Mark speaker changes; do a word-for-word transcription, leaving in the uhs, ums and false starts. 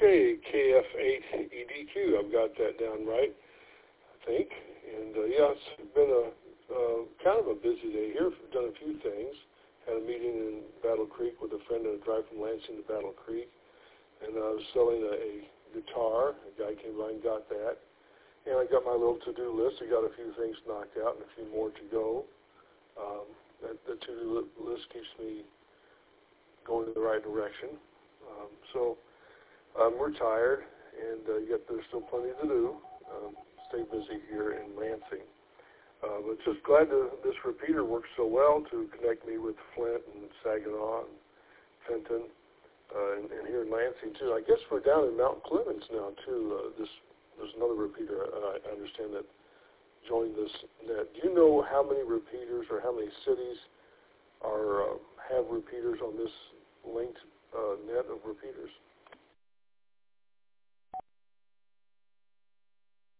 Speaker 1: Okay, K F eight E D Q. I've got that down right, I think. And uh, yeah, it's been a uh, kind of a busy day here. I've done a few things. Had a meeting in Battle Creek with a friend on a drive from Lansing to Battle Creek. And I was selling a, a guitar. A guy came by and got that. And I got my little to-do list. I got a few things knocked out and a few more to go. Um, that, the to-do list keeps me going in the right direction. Um, so um, we're tired, and uh, yet there's still plenty to do. Um, stay busy here in Lansing. Uh, but just glad to, this repeater works so well to connect me with Flint and Saginaw and Fenton, uh, and, and here in Lansing too. I guess we're down in Mount Clemens now too. Uh, this there's another repeater uh, I understand that joined this net. Do you know how many repeaters or how many cities are uh, have repeaters on this linked uh, net of repeaters?